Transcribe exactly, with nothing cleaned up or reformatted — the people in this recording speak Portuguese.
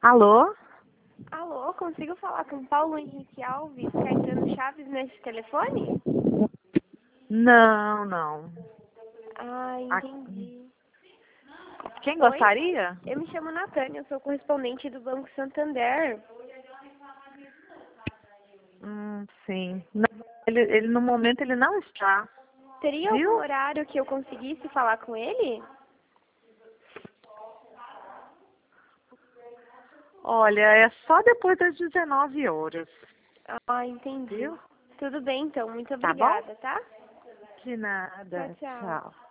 Alô? Alô, consigo falar com Paulo Henrique Alves, Caetano Chaves nesse telefone? Não, não. Ah, entendi. Quem Oi, gostaria? eu me chamo Natânia, eu sou correspondente do Banco Santander. Hum, sim. Não, ele, ele, no momento ele não está. Teria algum Viu? horário que eu conseguisse falar com ele? Olha, é só depois das dezenove horas. Ah, entendi. Viu? Tudo bem, então. Muito Tá bom? obrigada, tá? De nada. Tchau, tchau. Tchau.